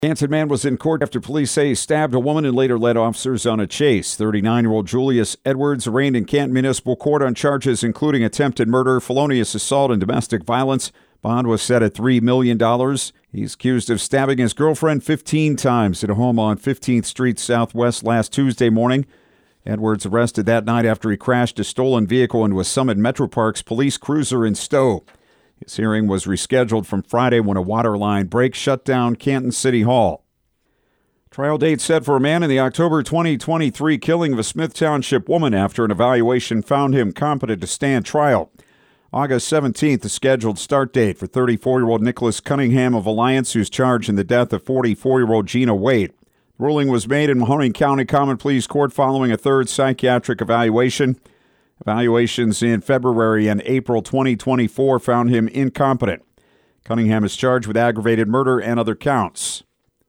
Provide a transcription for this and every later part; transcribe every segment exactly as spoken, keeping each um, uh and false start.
Canton man was in court after police say he stabbed a woman and later led officers on a chase. thirty-nine-year-old Julius Edwards arraigned in Canton Municipal Court on charges including attempted murder, felonious assault, and domestic violence. Bond was set at three million dollars. He's accused of stabbing his girlfriend fifteen times at a home on fifteenth Street Southwest last Tuesday morning. Edwards arrested that night after he crashed a stolen vehicle into a Summit Metro Parks police cruiser in Stowe. His hearing was rescheduled from Friday when a water line break shut down Canton City Hall. Trial date set for a man in the October twenty twenty-three killing of a Smith Township woman after an evaluation found him competent to stand trial. August seventeenth, the scheduled start date for thirty-four-year-old Nicholas Cunningham of Alliance, who's charged in the death of forty-four-year-old Gina Wade. The ruling was made in Mahoning County Common Pleas Court following a third psychiatric evaluation. Evaluations in February and April twenty twenty-four found him incompetent. Cunningham is charged with aggravated murder and other counts.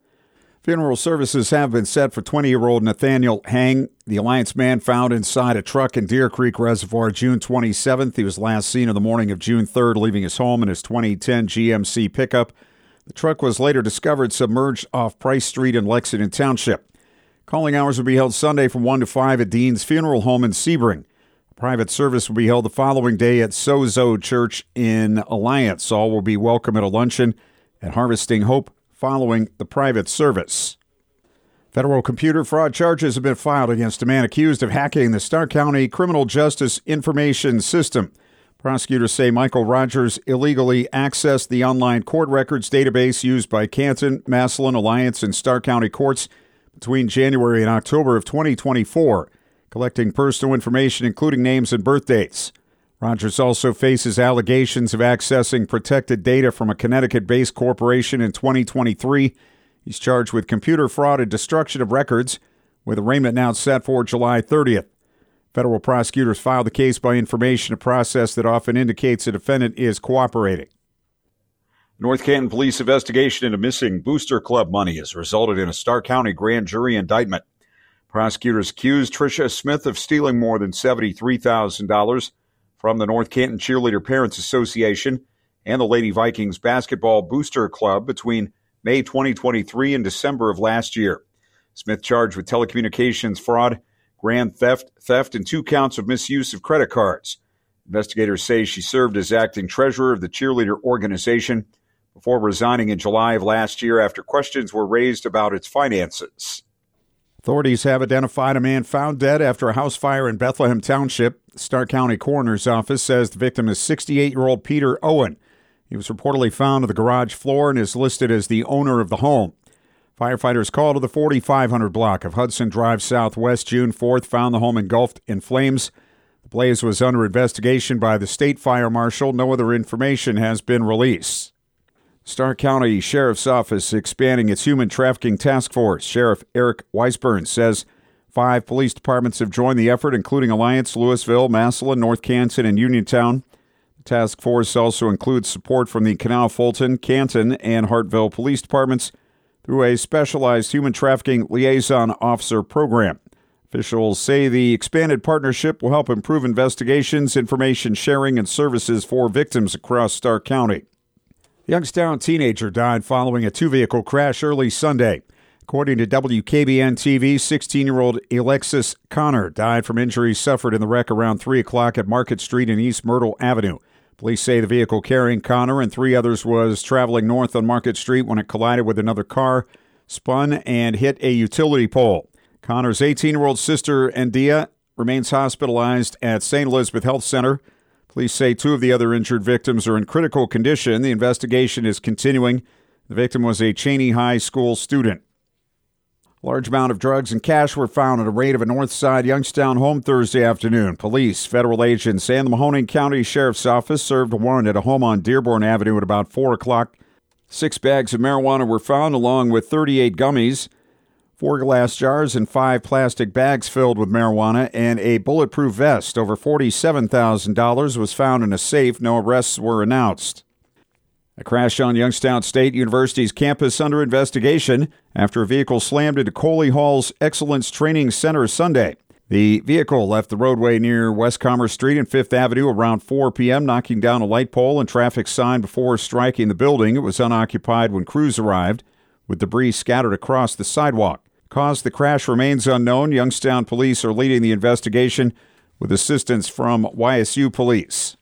Funeral services have been set for twenty-year-old Nathaniel Hang, the Alliance man found inside a truck in Deer Creek Reservoir June twenty-seventh. He was last seen in the morning of June third, leaving his home in his twenty ten G M C pickup. The truck was later discovered submerged off Price Street in Lexington Township. Calling hours will be held Sunday from one to five at Dean's Funeral Home in Sebring. Private service will be held the following day at Sozo Church in Alliance. All will be welcome at a luncheon at Harvesting Hope following the private service. Federal computer fraud charges have been filed against a man accused of hacking the Stark County Criminal Justice Information System. Prosecutors say Michael Rogers illegally accessed the online court records database used by Canton, Massillon, Alliance, and Stark County courts between January and October of twenty twenty-four. Collecting personal information, including names and birth dates. Rogers also faces allegations of accessing protected data from a Connecticut-based corporation in twenty twenty-three. He's charged with computer fraud and destruction of records, with arraignment now set for July thirtieth. Federal prosecutors filed the case by information, a process that often indicates a defendant is cooperating. North Canton Police investigation into missing Booster Club money has resulted in a Stark County grand jury indictment. Prosecutors accused Tricia Smith of stealing more than seventy-three thousand dollars from the North Canton Cheerleader Parents Association and the Lady Vikings Basketball Booster Club between May twenty twenty-three and December of last year. Smith charged with telecommunications fraud, grand theft, theft, and two counts of misuse of credit cards. Investigators say she served as acting treasurer of the cheerleader organization before resigning in July of last year after questions were raised about its finances. Authorities have identified a man found dead after a house fire in Bethlehem Township. The Stark County Coroner's Office says the victim is sixty-eight-year-old Peter Owen. He was reportedly found on the garage floor and is listed as the owner of the home. Firefighters called to the forty-five hundred block of Hudson Drive Southwest June fourth, found the home engulfed in flames. The blaze was under investigation by the state fire marshal. No other information has been released. Stark County Sheriff's Office expanding its human trafficking task force. Sheriff Eric Weisburn says five police departments have joined the effort, including Alliance, Louisville, Massillon, North Canton, and Uniontown. The task force also includes support from the Canal Fulton, Canton, and Hartville police departments through a specialized human trafficking liaison officer program. Officials say the expanded partnership will help improve investigations, information sharing, and services for victims across Stark County. Youngstown teenager died following a two-vehicle crash early Sunday. According to W K B N T V, sixteen-year-old Alexis Connor died from injuries suffered in the wreck around three o'clock at Market Street and East Myrtle Avenue. Police say the vehicle carrying Connor and three others was traveling north on Market Street when it collided with another car, spun, and hit a utility pole. Connor's eighteen-year-old sister, Andia, remains hospitalized at Saint Elizabeth Health Center. Police say two of the other injured victims are in critical condition. The investigation is continuing. The victim was a Cheney High School student. A large amount of drugs and cash were found at a raid of a Northside Youngstown home Thursday afternoon. Police, federal agents, and the Mahoning County Sheriff's Office served a warrant at a home on Dearborn Avenue at about four o'clock. Six bags of marijuana were found, along with thirty-eight gummies, four glass jars, and five plastic bags filled with marijuana, and a bulletproof vest. Over forty-seven thousand dollars was found in a safe. No arrests were announced. A crash on Youngstown State University's campus under investigation after a vehicle slammed into Coley Hall's Excellence Training Center Sunday. The vehicle left the roadway near West Commerce Street and Fifth Avenue around four p.m., knocking down a light pole and traffic sign before striking the building. It was unoccupied when crews arrived. with debris scattered across the sidewalk. Cause of the crash remains unknown. Youngstown police are leading the investigation with assistance from Y S U police.